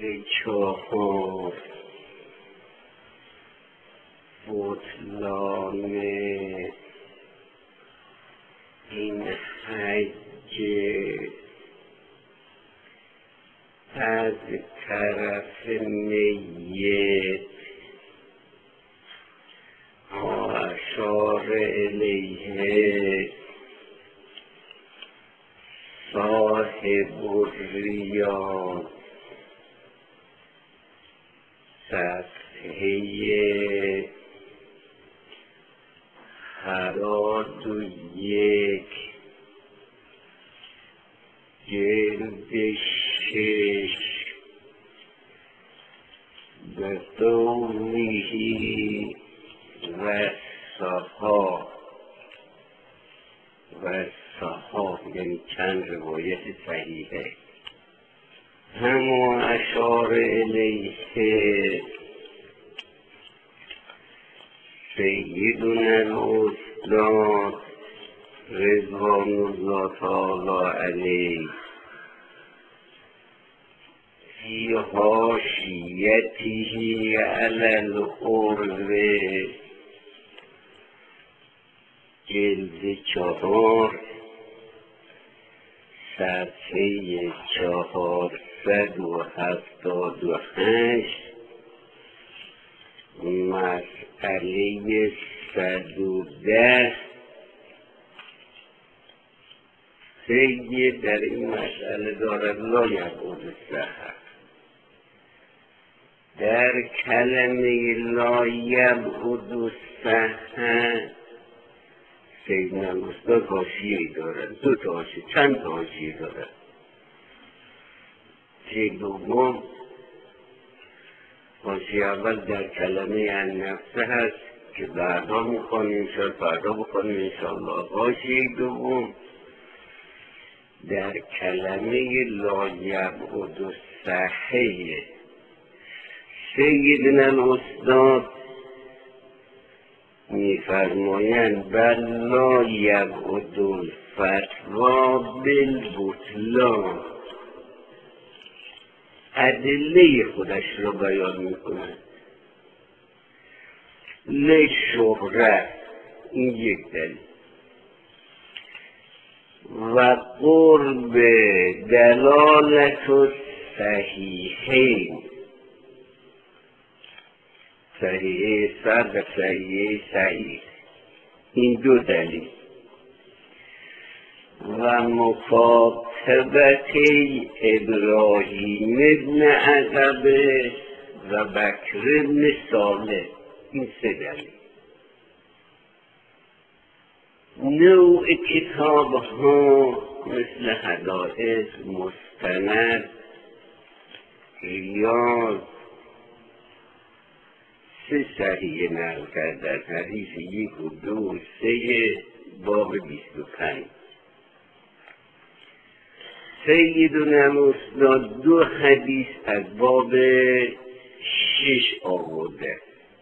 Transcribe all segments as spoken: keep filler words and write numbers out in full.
چهار بطلان این حج از طرف میت و اشار الیه صاحب الریا صفحه هراد و یک جلد شش به قوله و صحا و صحا یعنی چند روایت صحیحه. همون اشار الیه سیدنا الاستاد رضوان الله تعالی علیه فی حاشیته علی العروة جلد چهار صفحه چهارصد و هفتاد و هشت مسئله صد و ده سید در این مسئله دارد لا یبعد السحر. در کلمه لا یبعد السحر سیدنا الاستاد حاشیه‌ای دارد، دو تا حاشیه، چند تا حاشیه دارد. که دوم حاشیه اول در کلمه النفس هست که بعدا میخوانیم انشاءالله، بعدا بکنیم انشاءالله. حاشیه دوم در کلمه لا یبعد السحر سیدنا الاستاد میفرمایند بل لا یبعد الفتوی بالبطلان. ادله خودش را بیان میکنند. لشهرت این یک دلیل و قرب دلالت الصحیحین صحیحه سر و صحیحه صحیح، این دو دلیل و مکاتبت ابراهیم ابن عقبه و بکر ابن صالح، این سه دلیل. نوع کتاب ها مثل حدائق، مستند، ریاض سه صحیح نقل کردن، حدیث یک و دو و سه باب بیست و پنج. سیدنا الاستاد دو حدیث از باب شش آورده،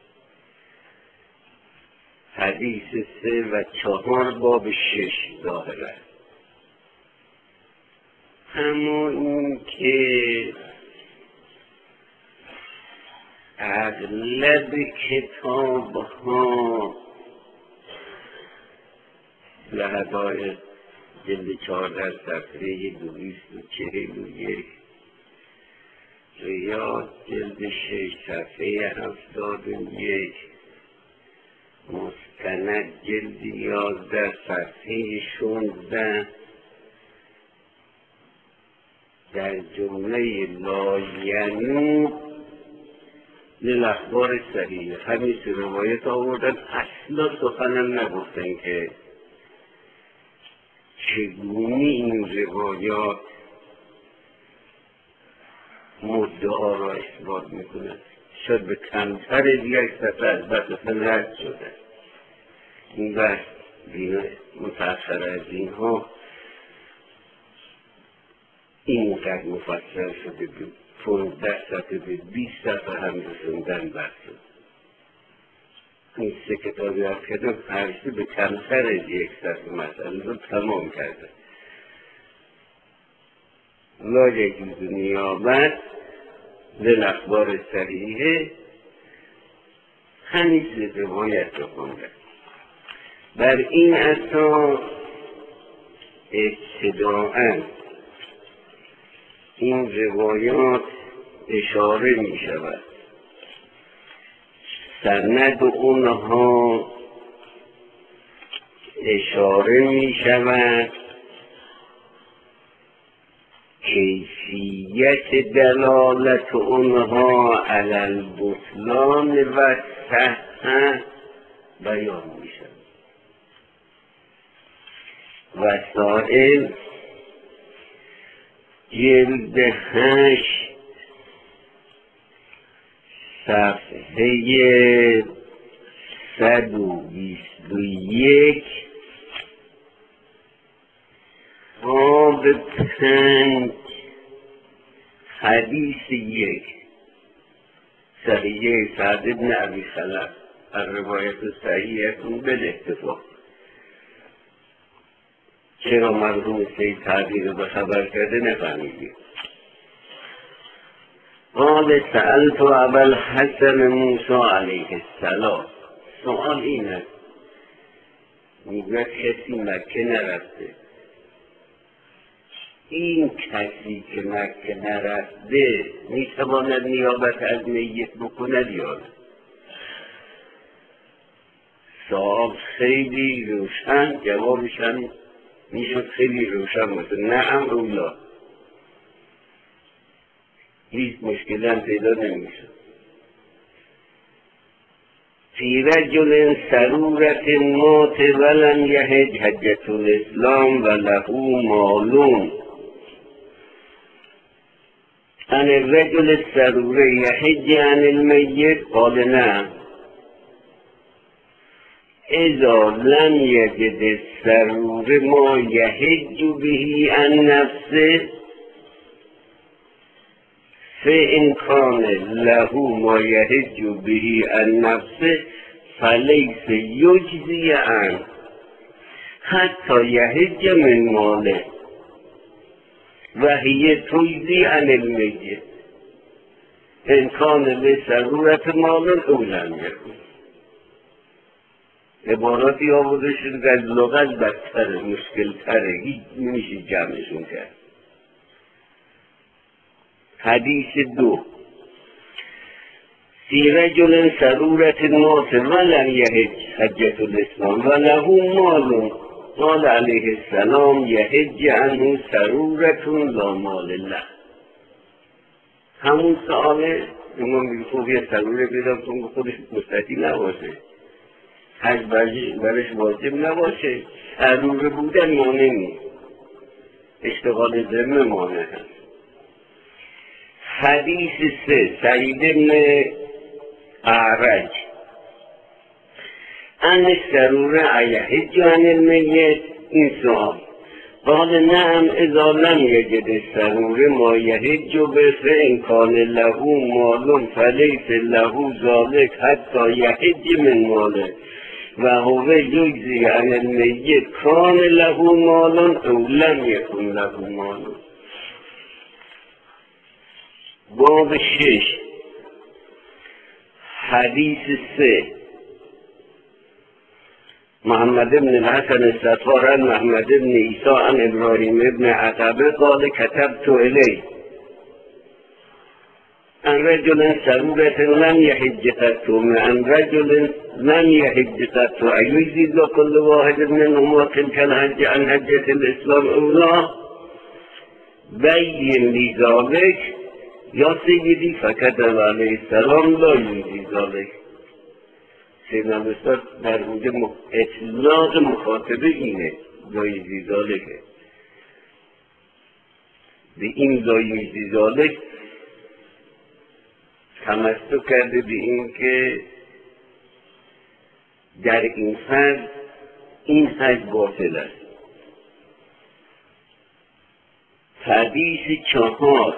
حدیث سه و چهار باب شش ظاهره. اما این که اغلب کتاب ها لحظای جلد چهارده صفحه دویست و چهل و یک، ریاض جلد شش صفحه هفتاد و یک، مستند جلد یازده صفحه شانزده، در جمله لاینو للاخبار صحیح همین روایت آوردن. اصلا سخنم نگفتن که چگونه این روایات مدعا را اثبات میکنند. شاید به کمتر یک صفحه از بحث رد شده. این بحث متأخر از اینها اینقدر مفصل شده بود، پانزده صفحه به بیست صفحه هم رسوندن بحث شد. این سه کتابی از کتاب هرسی به کمتر از یک صفحه مسئله رو تمام کرده. لا یجوز نیابت در اخبار صحیحه همین روایت رو خونده. بر این اساس ابتداءً این روایات اشاره می شود، سند اونها اشاره می شود، کیفیت دلالت اونها علی البطلان و صحت بیان می شود. وسائل جلد هشت صفحه صد و بیست و یک باب پنج حدیث یک صحیح سعد بن ابی خلف الروایت صحیحتون بالاتفاق. چرا مرحوم سید سعدی رو به خبر کرده نفهمیدید؟ قال سألت ابا الحسن موسی علیه السلام. سؤال این است، میگوید کسی مکه نرفته، این کسی که مکه نرفته میتواند نیابت از میت بکند یا نه؟ سؤال خیلی روشن، جوابشان میشد خیلی روشن بود، نعم او لا، هیچ مشکلی هم پیدا نمیشد. فی رجل سرورت مات ولم یحج حجة الاسلام و له مالون عن الرجل السرور یحج عن المیت قال نعم اذا لم یجد السرور ما یحج به عن نفسه فإن كان له ما يحج به عن نفسه فليس يجزي عنه حتى يحج من ماله وهي تجزي عن الميت إن كان لسرورة مال أو لم يكن. عباراتی آورده شده از لغت بدتره، مشکلتره، هیچ نمیشه جمعشون کرد. حدیث دو فی رجل سرورت مات ولم یحج حجة الاسلام و له مال قال علیه السلام یحج عنه سرورت لا مال له. همون سؤاله ما میگه خوب یه سروره پیدا کن خودش مستطیع نباشه، حج برش واجب نباشه، سروره بودن مانع نیست، اشتغال ذمه مانع هست. حدیث سه سعید بن اعرج ان سرور ایحج عن المیت. این سؤال قال نعم اذا لم یجد السرور ما یحج به فإن کان له مال فلیس له ذلک حتی یحج من ماله و هو یجزی عن المیت کان له مال او لم یکن له مال. باب شش حدیث سه محمد بن الحسن الستار عن محمد بن عیسی عن ابراهیم بن عقبه قال كتبت الی عن رجل سرورة لم يحج قط عن رجل لم يحج قط أيجزي كل واحد منهما تلك الحج عن حجة الإسلام أو لا بين لي ذلك یا سیدی فکتب علیه السلام لا یوزی ذالک. سیدنا بستاد در اونجا اطلاق مخاطبه اینه لا یوزی ذالکه. به این لا یوزی ذالک تمسک کرده به این که در این فرض این حج باطل است. حدیث چهار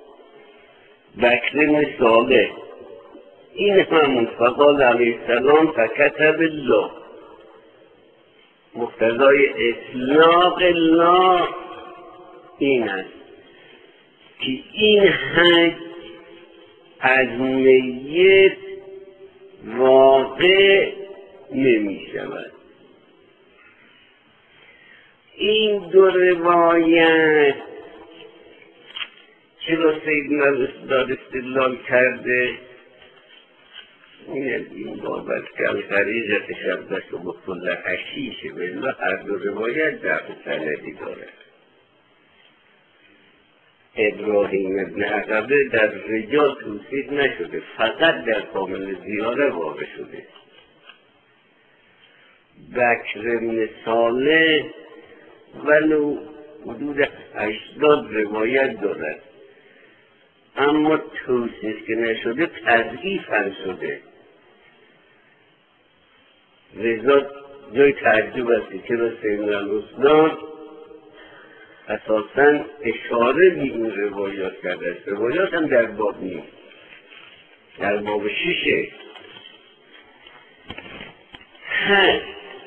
بکر بن صالح این همون فقال علیه السلام فکتب الله. مقتضای اطلاق الله این است که این حج از میت واقع نمی شود. این دو روایت چرا سیدنا الاستاد استدلال کرده؟ این بابت که الخریجت شبدش و بکل حشیشه بالله هر دو روایت در سندی داره. ابراهیم ابن عقبه در رجال توصیف نشده، فقط در کامل زیاره واقع شده. بکر ابن صالح ولو حدود هشتاد روایت دارد، اما توصیف که نشده تضعیف هم شده. لذا جای تعجب است که چرا سیدنا الاستاد اساساً اشاره به این روایات کرده است. روایات هم در باب نیست، در باب شیشه هست،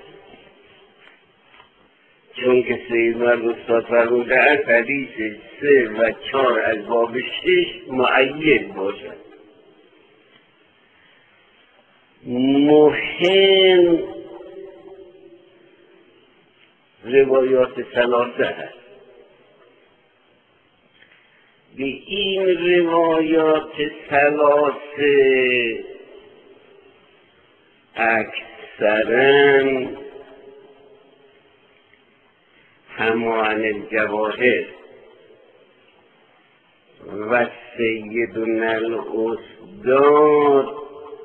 چون که سیدنا الاستاد فرموده است حدیث سه و چهار از باب شش مؤید باشد. مهم روایات ثلاثه هست. به این روایات ثلاثه اکثراً همان الجواهر و سیدنا الاستاد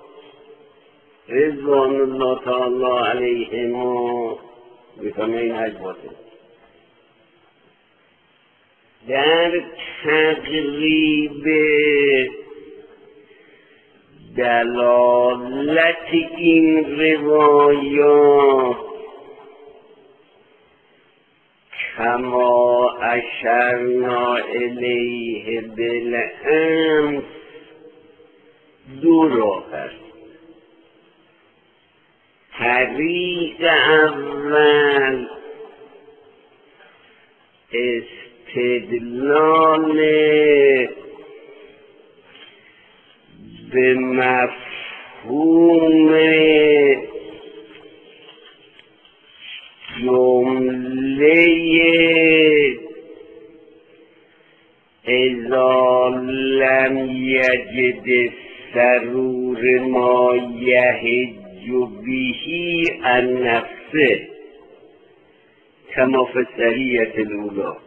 رضوان الله تعالی علیهما میفهمه این حج باطل. در تقریب دلالت این روایات کما اشرنا الیه بالامس دو راه است. طریق اول استدلال به مفهوم جمله اذا لم یجد سرور ما یهج بهی عن نفسه کما فی الصحیحة الاولی.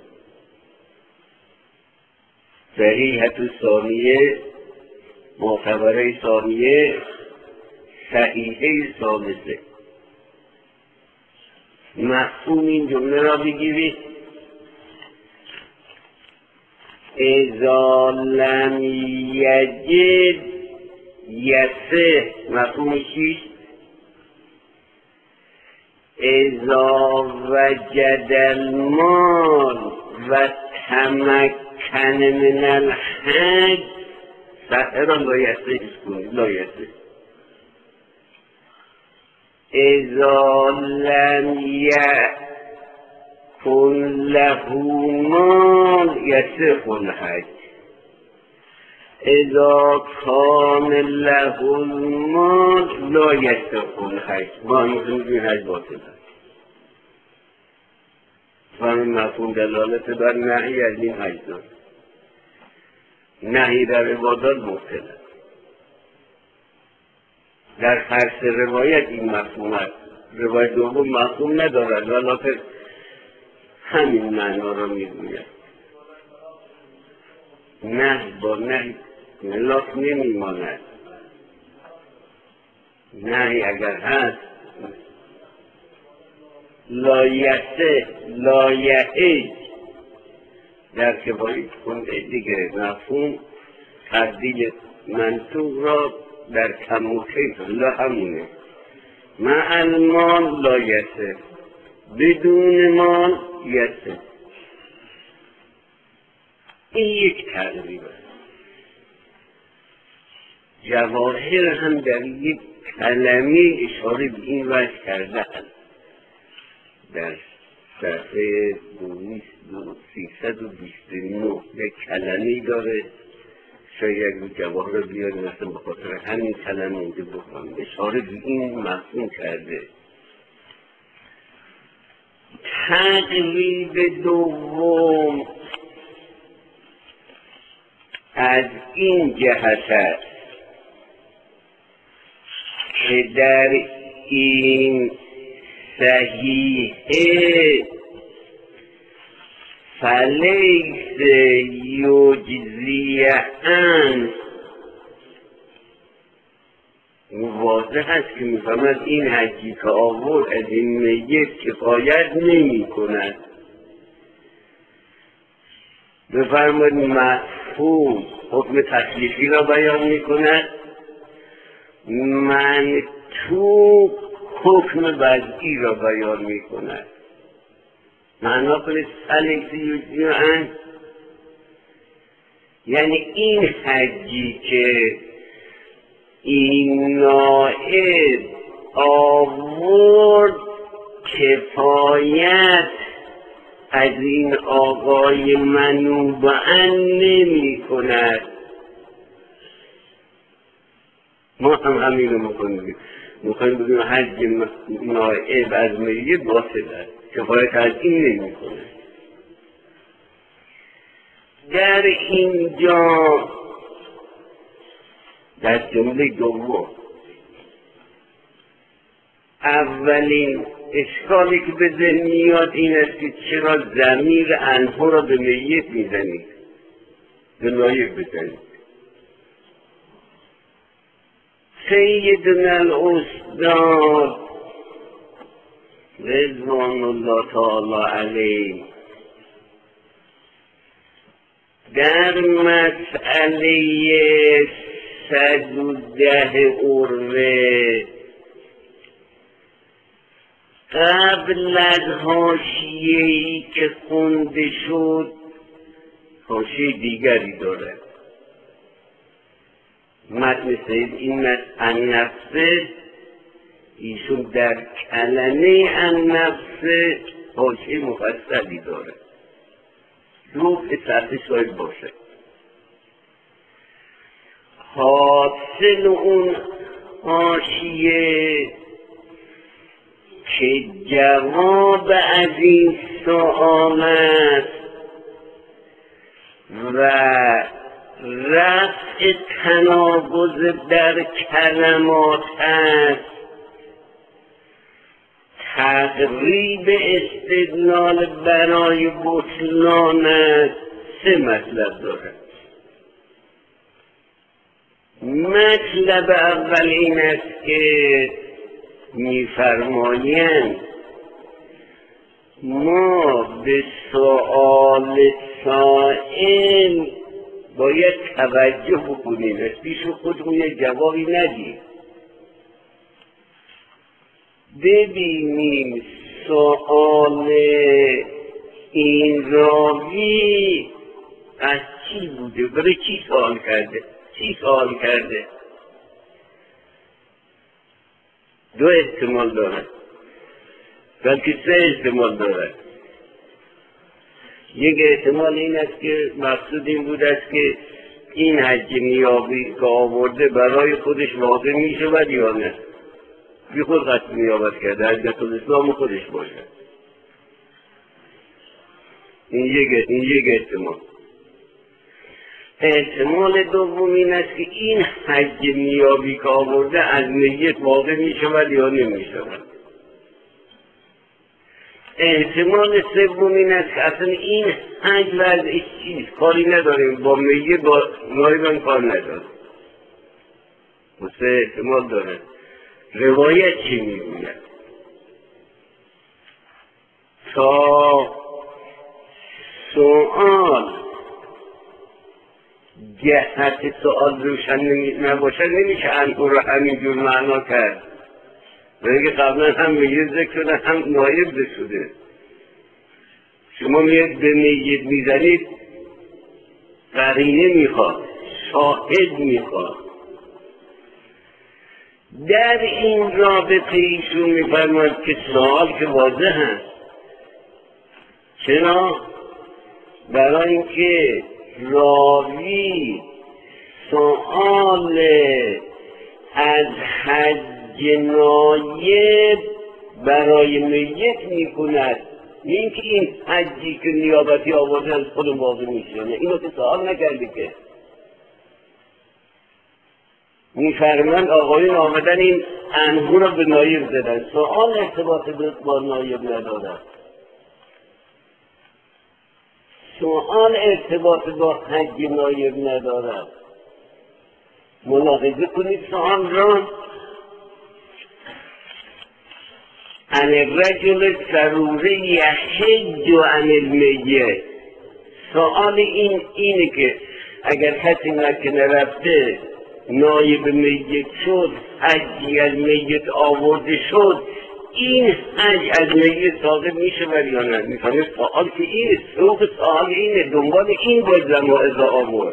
صحیحة ثانیه، معتبره ثانیه، صحیحه ثالثه. مفهوم این جمله را بگیرید: اذا لم یجد یسه. مفهوم چیست؟ اذا وجد المال و تمکن من الحج سهر لا یسه کنید، لا یسه. اذا لم یکن له مال یصح الحج. اذا کان له المال لا یصح الحج. ما می‌گوییم این حج باطل است. فهم مفهوم دلالت بر نهی از این حج دارد. نهی در عبادات مبطل است. در هر سه روایت این مفهوم است. روایت دوم مفهوم ندارد ولیکن همین معنا را میگوید. نه با نه ملاک نمیماند. نه اگر هست لایسه لایحج در که باید کنده دیگه مفهوم تبدیل منطوق را در کم و کیف لا همونه. مع المال لا یسه، بدون مال یسه. این یک تقریب است. جواهر هم در یک کلمه اشاره به این وجه کرده است. در صفحه سیصد و بیست و نه یک کلمه داره شاید یک جواب رو بیاریم مثلا به خاطر همین کلمه اونجا بکنم اشاره به این مفهوم کرده. تقریب دوم از این جهت است که در این صحیحه فلیس یجزیه‌اند واضح هست که میفهمد این حجی که آورد از این میت کفایت نمی کند. بفرمایید مفهوم حکم تکلیفی را بیان می کند، منطوق حکم وضعی را بیان می کند. معنا کنید فلیس یجزیه‌اند یعنی این حجی که این نائب آورد کفایت از این آقای منوبه‌اند نمی کند. ما هم همین رو میکنیم میخوایم بگیم حج نائب از میت باطل است، کفایت از این نمی کند. در اینجا در جمله دوم اولین اشکالی که به ذهن میاد این است که چرا ضمیر انها را به میت میزنید، به نایب بزنید. سیدنا الاستاد رضوان الله تعالی علیه در مسئله صد و ده عروه قبل از حاشیه‌ای که خونده شد حاشیه دیگری داره. متن سید این است النفس، ایشون در کلمه النفس حاشیه مفصلی داره، ربع صفحه شاید باشه. حاصل اون حاشیه که جواب از این سؤال است و رفع تناقض در کلمات است، تقریب استدلال برای بطلان است. سه مطلب داره. مطلب اول این است که می‌فرمایند ما به سؤال سائل باید توجه بکنیم، از پیش خودمون یک جوابی ندیم، ببینیم سؤال این راوی از چی بوده، برای چی سوال کرده، چی سوال کرده. دو احتمال دارد بلکه سه احتمال دارد. یک احتمال این است که مقصود این بود است که این حج نیابی که آورده برای خودش واقع می شود یا نه، بی خود قصد نیابت کرده، حجت الاسلام خودش باشد. این یک این یک احتمال. احتمال دوم این است که این حج نیابی که آورده از میت واقع می شود یا نمی شود. احتمال سوم این است که اصلا این حج وضعش چیست، کاری نداریم با میت، با نایبان کار نداریم. و سه احتمال داره. روایت چی میگوید؟ تا سؤال جهت سؤال روشن نباشد نمیشه انو رو همینجور معنا کرد. بگه قبلا هم میت ذکر شده هم نایب ذکر شده. شما میاد به میت میزنید قرینه میخواد، شاهد میخواد. در این رابطه ایشون میفرماید که سوال که واضح هست. چرا؟ برای اینکه راوی نایب برای میت میکند، این که این حجی که نیابتی آورده از خود باقی میشونه. اینو که سوال نکردی که میفرمند آقایون آمدن این انگور رو به نایب زدن. سوال ارتباط با نایب ندارد، سوال ارتباط با حج نایب ندارد. ملاحظه کنید سوال را. ان الرجل ضروره یحج عن المیت. سوال این اینه که اگر کسی مکه نرفته نایب میت شد، حجی از میت آورده شد، این حج از میت ساقط میشه ولی یا نه؟ میفهمید سوال که اینه، سوق سوال اینه، دنبال این باید زمائز آورد.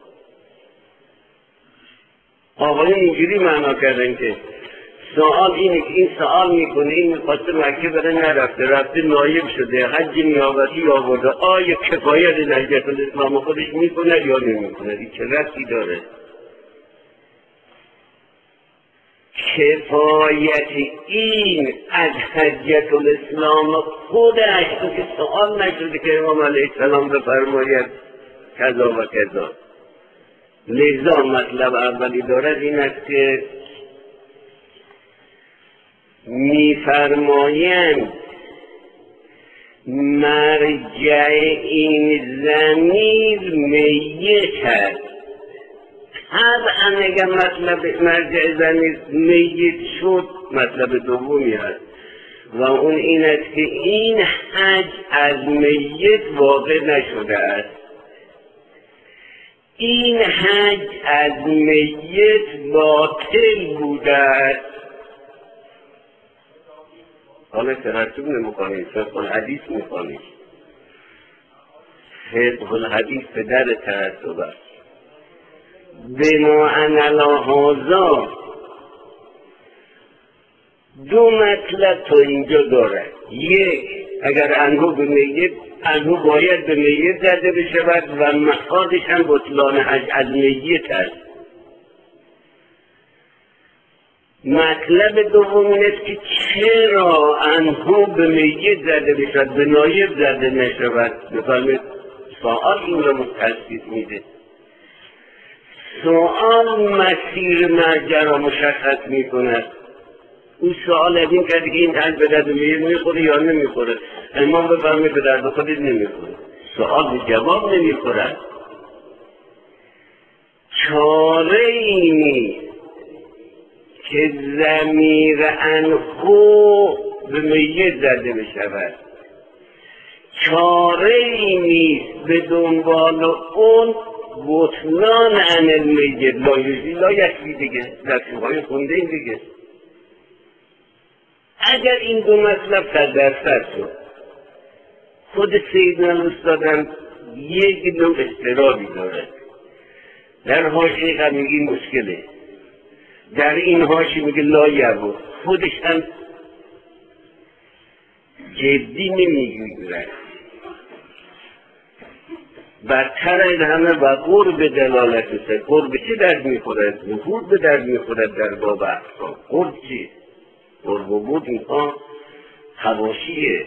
آقایون اینجوری معنا کردن که سوال اینه که این سوال میکنه این میخواسته مکه بره نرفته، رفته نایب شده، حج نیابتی آورده، آیا کفایت حجت الاسلام خودش میکنه یا نمیکنه؟ این چه ربطی داره؟ کفایت این از حجت الاسلام خودش که سوال نشده که امام علیه السلام بفرماید کذا و کذا. لذا مطلب اولی دارد این است که میفرمایند مرجع این ضمیر میت است. طبعا اگر مطلب مرجع ضمیر میت شد مطلب دومی هست و اون این است که این حج از میت واقع نشده است، این حج از میت باطل بوده است. حالا ترتیب نمی‌کنید، فقه الحدیث می‌کنید. فقه الحدیث پدر ترتیب است. بناءً علی هذا دو مطلب تو اینجا داره. یک، اگر انگو به میت، انگو باید به میت زده بشود و مخادش هم بطلان حج از میت است. مطلب دوم این است که چرا انگو به میت زده بشود به نایب زده نشود. بفرمید سوال این رو متخصیص میده. سوال مسیر مرجع را مشخص میکند. او سوال از این کرده که این حج به درد میت میخوره یا نمیخوره. امام بفرمید به درد خودت نمیخوره. سوال به جواب نمیخورد. چاره ای نیست که ضمیر انخو به میت زده بشود. چاره ای نیست به دنبال اون بطلان عن المیت لا یجزی لا یکفی دیگه. دستوهای خونده این دیگه. اگر این دو مطلب صد درصد شد، خود سیدنا استادم یک نوع اضطرابی داره. در حاشیه هم میگه مشکله، در این حاشیه میگه لا یبود، خودش هم جدی نمیگیره. بدتر از همه و قرب دلالت است. قرب چی درد میخورد؟ وجود به درد میخورد در باب احکام. قرب چی؟ قرب و بود اینها حواشیه.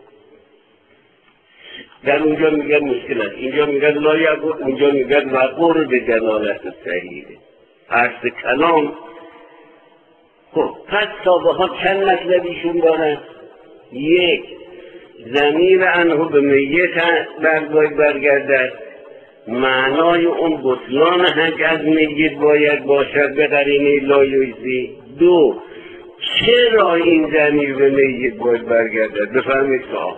در اونجا میگن مشکل است، اینجا میگن لا یبود، اونجا میگن و قرب دلالت صحیحه. عرض کلام. خب پس تابه ها چند مطلبیشون دارن؟ یک، ضمیر انه به میت باید برگردد، معنای اون بطلان حج از میت باید باشد به قرینه لا یجزی. دو، چرا این ضمیر به میت باید برگردد؟ بفهمید سوال.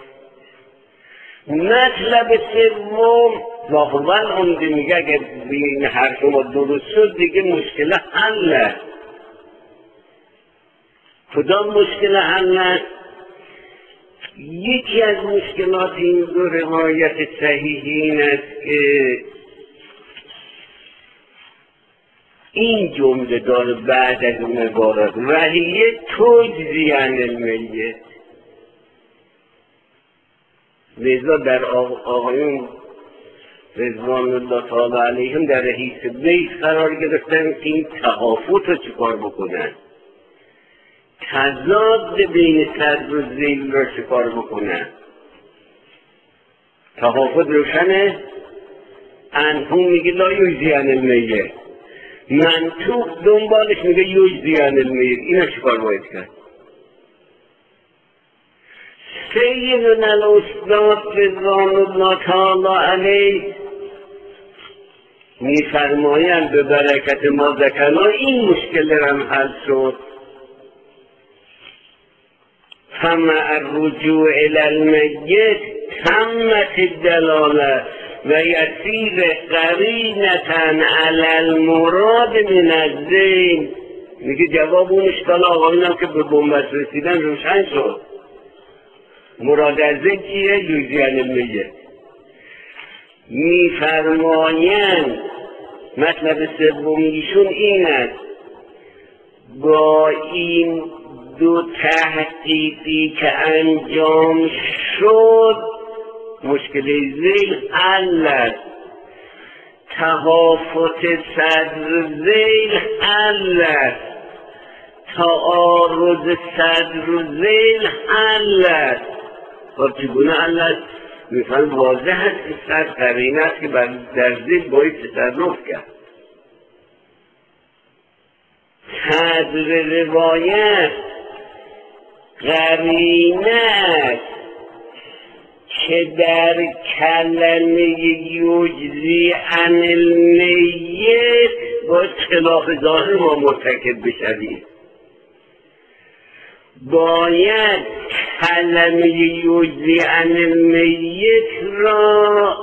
مطلب سوم لاحول عمده میگه اگر این حرف ما درست شد دیگه مشکل حل است. کدام مشکل حل است؟ یکی از مشکلات این دو روایت صحیحی این است که این جمله داره بعد از اون عبارت وحیه تجزی عن المیت. لذا در آقایون رضوان الله تعالی علیهم در رئیس بیت قرار گرفتن که این تهافت رو چکار بکنن. تضاد بین صدر و ذیل را شکار بکنن. تحافظ روشنه. انهون میگه لا یجزی عن المیت، منطوق دنبالش میگه یجزی عن المیت. اینا چیکار باید کرد؟ سیدنا الاستاد رضوان الله تعالی علیه میفرمایند به برکت ما ذکرنا این مشکل هم حل شد. فمع الرجوع الی المیت تمت الدلاله و یسیر قرینتن علی المراد من الذیل. میگه جواب اون اشکال آقایونم که به بنبست رسیدن روشن شد. مراد از ذیل چیه؟ یجزی عن المیت. میفرمایند مطلب سومیشون این است: با این دو تحقیقی که انجام شد مشکل ذیل حل است، تهافت صدر ذیل حل است، تعارض صدر و ذیل حل است. و چگونه حل است؟ میفرم واضح است که صدر قرینه است که در ذیل باید تصرف کرد. صدر روایت قرینه است که در کلمه یجزی عن المیت باید خلاف ظاهر ما مرتکب بشویم. باید کلمه یجزی عن المیت را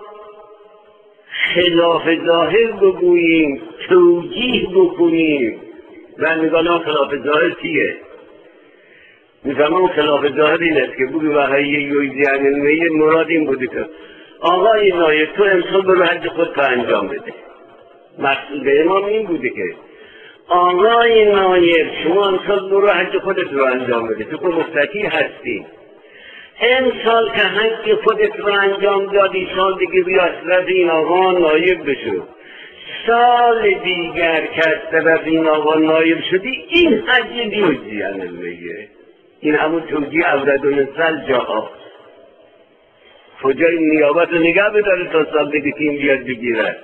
خلاف ظاهر بگوییم، توجیه بکنیم. و میگن خلاف ظاهر چیه؟ میگن اون خلاف ظاهر این است که بگو وحی یجزی عن المیت مراد این بوده که آقای نایب تو امسال برو حج خود تو انجام بده. مقصود امام این بوده که آقای نایب شما امسال برو حج خودت رو انجام بده، تو که مستطیع هستی. امسال که حج خودت رو انجام دادی سال دیگه بیا از طرف این آقا نایب بشو. سال دیگر که از طرف این آقا نایب شدی این حج یجزی عن المیت. این همون توجیه اولادونسل جاها کجای نیابت رو نگه بداره تا سال دیگه تیم بیاد بگیرد،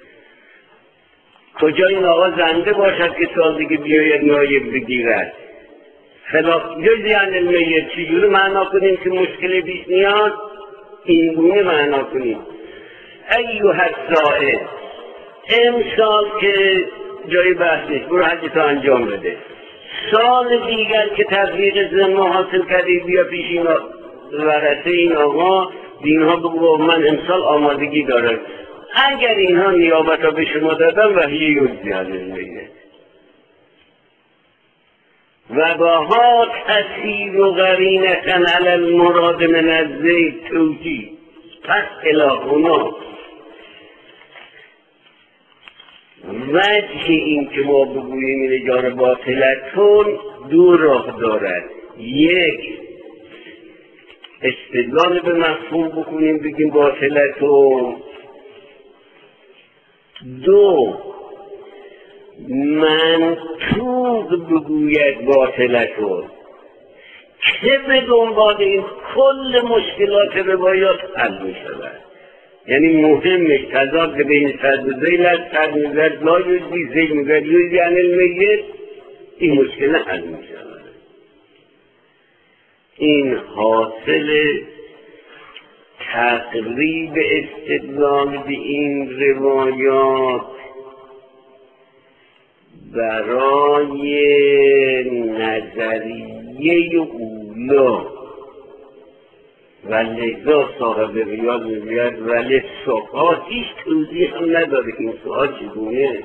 کجا این آقا زنده باشد که سال دیگه بیاید نایب بگیرد. خلاف یجزی عن المیت چجوری معنا کنیم که مشکل پیش میاد؟ این گونه معنا کنیم: ایها السائل امسال که جای بحث نیست برو حجتو انجام بده. سال دیگر که تفریق ذمه حاصل کردی بیا پیش این ورثه این آقا اینها بگو من امسال آمادگی دارم. اگر اینها نیابت ها به شما دادن وحی یجزی عن المیت و باها تسیر و قرینتن علی المراد من الذیل توجیه. پس الهونا وجه این که ما بگوییم این اجاره باطلتون دو راه دارد: یک استدلال به مفهوم بکنیم بگیم باطلتون، دو منطوق بگوید باطلتون که به دنبال این کل مشکلات روایات حل می شود. یعنی مهمش تضاد بین صدر و ذیل است. صدر میگوید لا یجزی، ذیل میگوید یجزی عن المیت. این مشکل حل می شود. این حاصل تقریب استدلال به این روایات برای نظریه اولا و لذا صاحب ریاض میگوید ولی سوال هیچ توضیح هم نداره که این سوال چگونه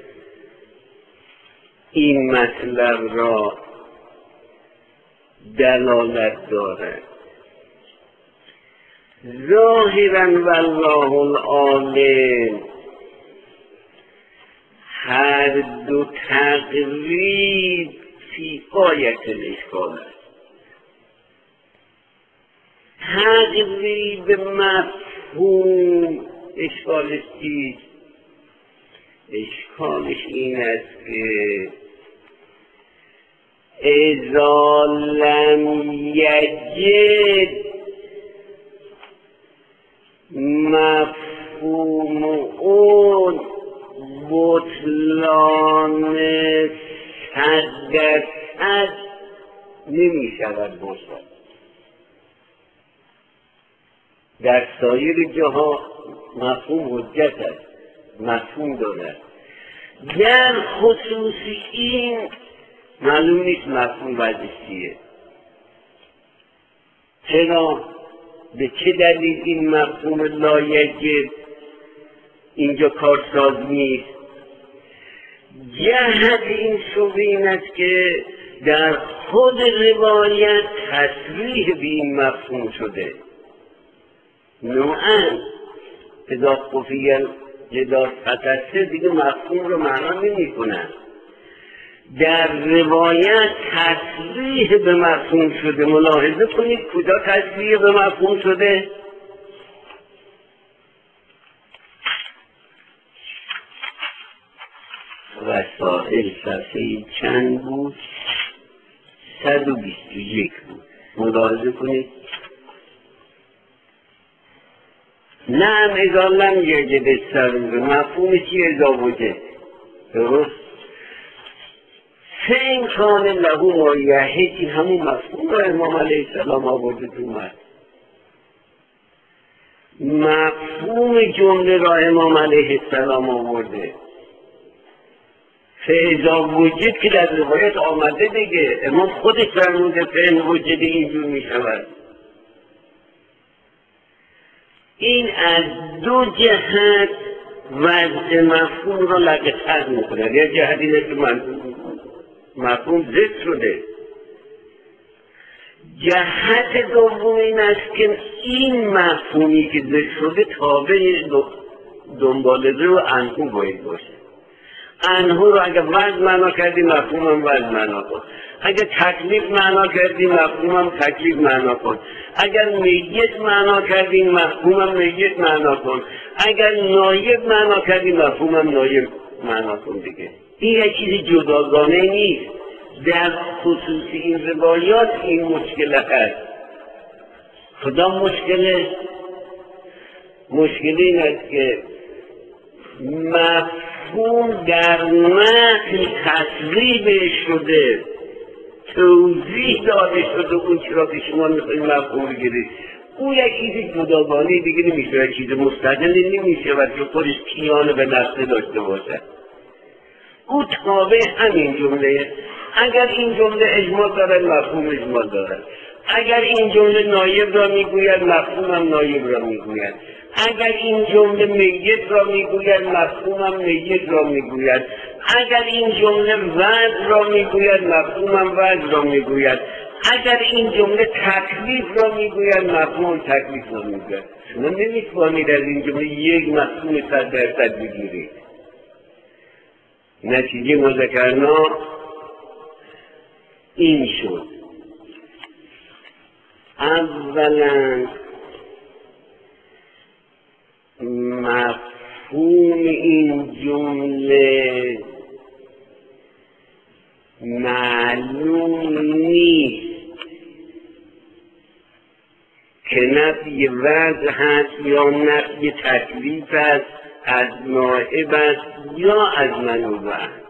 این مطلب را دلالت داره. ظاهرا والله العالم هر دو تقریب فی غایت الاشکال است. تقریب مفهوم اشکالش چیست؟ اشکالش این است که اذا لم یجد مفهوم اون بطلان صد درصد نمی شود باشد. در سایر جاها مفهوم حجت است، مفهوم دارد. در خصوص این معلوم نیست مفهوم وضعش چیه. چرا؟ به چه دلیل این مفهوم لایجب اینجا کارساز نیست؟ جهت این شبه این است که در خود روایت تصریح به این مفهوم شده. نوعا اذا خفی الجدار فتسه دیگه مفهوم رو معنا نمی کنن. در روایت تصریح به مفهوم شده. ملاحظه کنید کجا تصریح به مفهوم شده؟ وسائل صفحه چند بود؟ صد و بیست و یک بود. ملاحظه کنید. نعم اذا لم یجد السرور، مفهوم چی اذا وجد؟ درست؟ فین کان له ما یحیی، این همون مفهوم رو امام علیه السلام آورده تو متن. مفهوم جمله را امام علیه السلام آورده. فاذا وجد که در روایت آمده دیگه، امام خودش فرموده فین وجد اینجور می شود. این از دو جهت وضع مفهوم را لقطت میکنه. یا جهت اینه که مفهوم ضد شده. جهت دوم این است که این مفهومی که ضد شده تابع دنبال رو انهو باید باشه. انهو رو اگر وضع معنا کردی مفهوم هم وضع معنا کن. اگر تکلیف معنا کردی مفهوم هم تکلیف معنا کن. اگر میت معنا کردی مفهوم هم میت معنا کن. اگر نایب معنا کردی مفهوم هم نایب معنا کن دیگه. این یک چیزی جداگانه نیست. در خصوص این روایات این مشکل هست. کدام مشکله؟ مشکل این است که مفهوم در متن تصریح شده، توضیح داده شده اون چرا که شما میخواید مفهوم بگیرید. اون یک چیزی جداگانه دیگه نمیشه، یک چیز مستقلی نمیشه و که خودش کیان به نفسه داشته باشه. او تابع همین جمله. اگر این جمله اجمال دارد مفهوم اجمال دارد. اگر این جمله نایب را میگوید مفهوم هم نایب را میگوید. اگر این جمله میت را میگوید مفهوم هم میت را میگوید. اگر این جمله وضع را میگوید مفهوم هم وضع را میگوید. اگر این جمله تکلیف را میگوید مفهوم تکلیف را میگوید. شما نمیتوانید از این جمله یک مفهوم صد درصد بگیرید. نتیجه ما ذکرنا این شد. اولا مفهوم این جمله معلوم نیست که نفی وضع هست یا نفی تکلیف است، از نائب است یا از منوب است.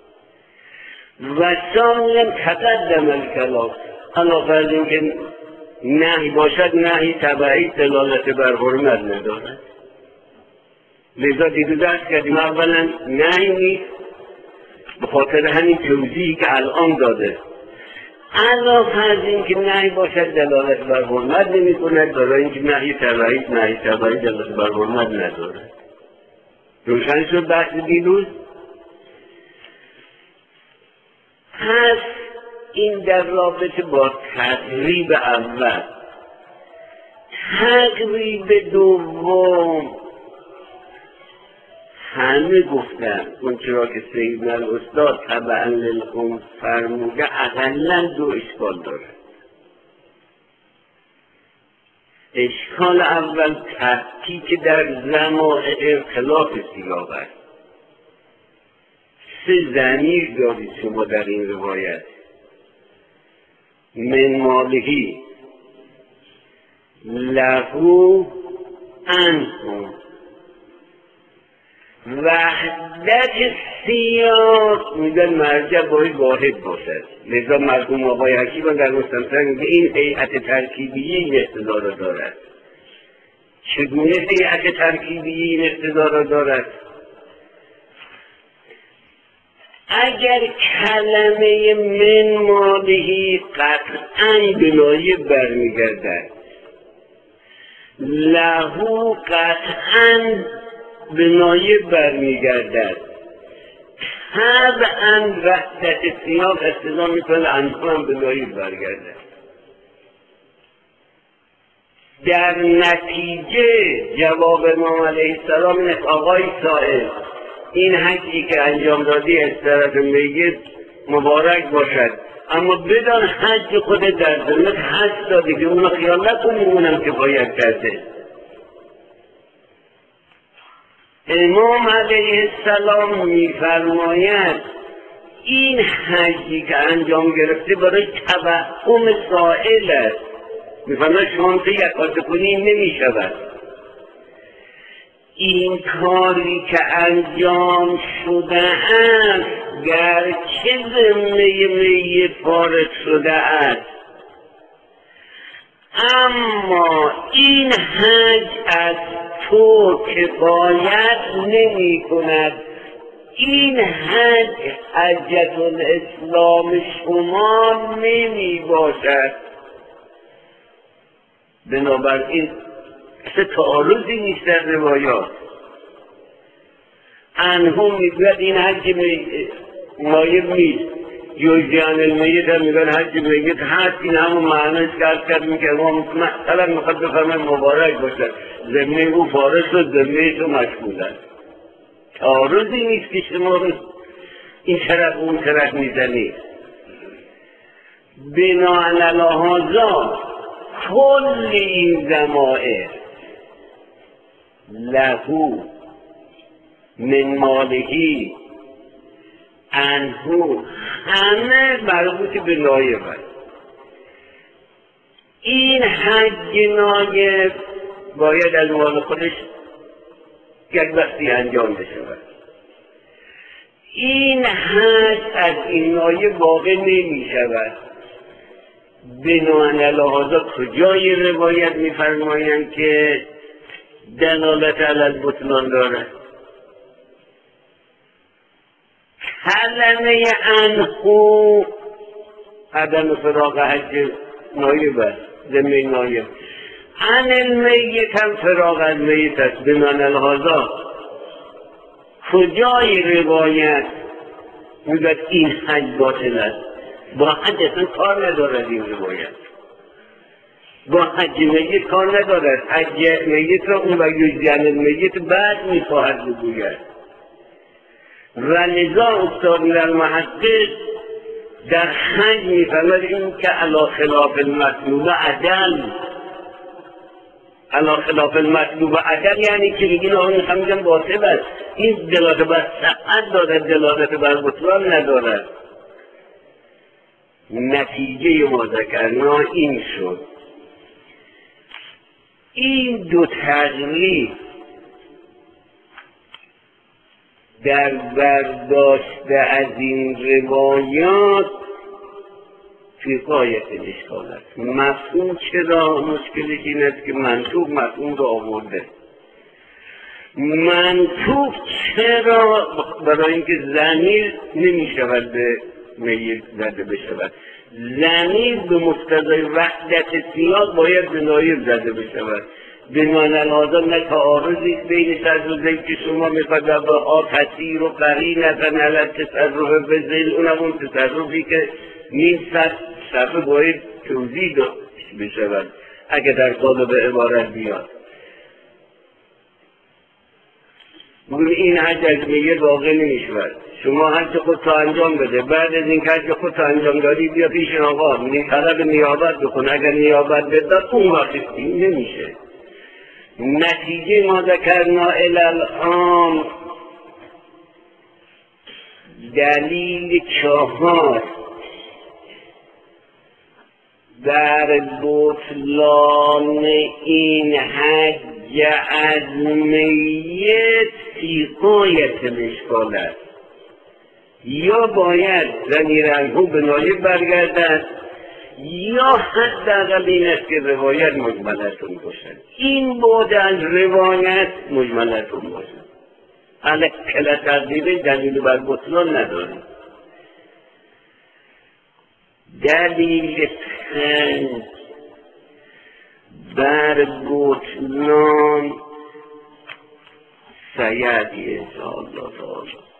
و ثانیا تقدم الکلام، علاوه از این که نهی باشد نهی تبعی دلالت بر حرمت ندارد. لذا دیدو درس کردیم اولا نهی نیست به خاطر همین توضیحی که الان داده. علاوه از این که نهی باشد دلالت بر حرمت نمی کند، برای اینکه نهی تبعی نهی تبعی دلالت بر حرمت ندارد. روشن شد بحث دیروز؟ پس این در رابطه با تقریب اول. تقریب دوم همه گفتن اون چرا که سیدنا الاستاد طبعا للقوم فرموده اقلا دو اشکال داره. اشکال اول تحقیق در ضمائر خلاف سیاق است. سه ضمیر دارید شما در این روایت. من مالهی لهو عنه. وحدت سیاق میگن مرجع باید واحد باشد. لذا مرحوم آقای حکیم در مستمتر میگه این هیئت ترکیبی این اقتضا را دارد. چگونه هیئت ترکیبی این اقتضا را دارد؟ اگر کلمه من مالهی قطعاً به نایب برمیگردد، لهو قطعاً به نایب برمیگردد، طبعاً وحدت سیاق اقتضا میکنه عنه هم به نایب برگردد. در نتیجه جواب امام علیه السلام اینه آقای سائل این حجی که انجام دادی از طرف میت مبارک باشد، اما بدان حج خودت در ذمت حج دادی که اونو خیال نکنی اونم کفایت کرده. امام علیه السلام میفرماید این حجی که انجام گرفته برای توهم سائل است. میفرماید شما که یکات کنی نمیشود. این کاری که انجام شده است گرچه ذمه میت فارغ شده است، اما این حج از تو کفایت نمی کند. این حج حجت الاسلام شما نمی باشد. بنابراین سه تعارضی نیست در روایات. انهم میگوید این حج نایب نیست، جوزیان المیت هم میگن حج میت هست. این همون معنیش کرد کردیم که ما مثلا میخواد بفرمه مبارک باشد، ذمه او فارغ شد، ذمه تو مشغول است. تعارضی نیست که شما این طرف اون طرف میزنید. بناء علی هذا کل این ضمائر لهو من مالهی عنه همه مربوط به نایب است. این حج نایب باید از مال خودش یک وقتی انجام بشود. این حج از این نایب واقع نمی شود. بناء علی هذا کجای روایت میفرمایند که دلالت علی البطلان دارد؟ کلمه عنه عدم فراغ حج نایب است، ذمه نایب. عن المیت هم فراغ از میت است. بناء علی هذا کجای روایت میگوید این حج باطل است؟ با حج اصلا کار ندارد این روایت. با حج میت کار ندارد. حج میت را اون و یجزن میت بعد میخواهد بگوید. و لذا استاد المحقق در حج میفرماید این که علی خلاف المطلوب عدل. علی خلاف المطلوب عدل یعنی که میگین آن میخوام میگم باطل است. این دلالت بر صحت دارد، دلالت بر بطلان ندارد. نتیجه ما ذکرنا این شد. این دو تقریب در برداشت از این روایات فی غایت الاشکال است. مفهوم چرا مشکلش این است که منطوق مفهوم را آورده. منطوق چرا؟ برای اینکه ضمیر نمی شود به میت زده بشود. ضمیر به مقتضای وحدت سیاق باید به نایب زده بشود. بناء علی هذا نه تعارضی بین صدر و ذیل که شما میخواد به آ تسیر و قرینة علی التصرف بذیل، اونم اون تصرفی که نیم صد صفحه باید توضیح بشود اگه در قالب عبارت بیاد. بگویم این حج از میت واقع نمیشود. شما حج خود تا انجام بده، بعد از این که حج خود تا انجام دادی بیا پیش آقا طلب نیابت بکن. اگر نیابت بداد اون وقت این نمیشه. نتیجه ما ذکرنا الی الان دلیل چهار در بطلان این حج از میت سیقایت الاشکال است. یا باید ضمیر عنه به نایب برگردد یا حداقل این است که روایت مجملتون باشد. این بعد از روایت مجملتون باشد. علی کل تقدیره دلیل بر بطلان نداریم. دلیل پنج بر بطلان سیدی انشاءالله تعالی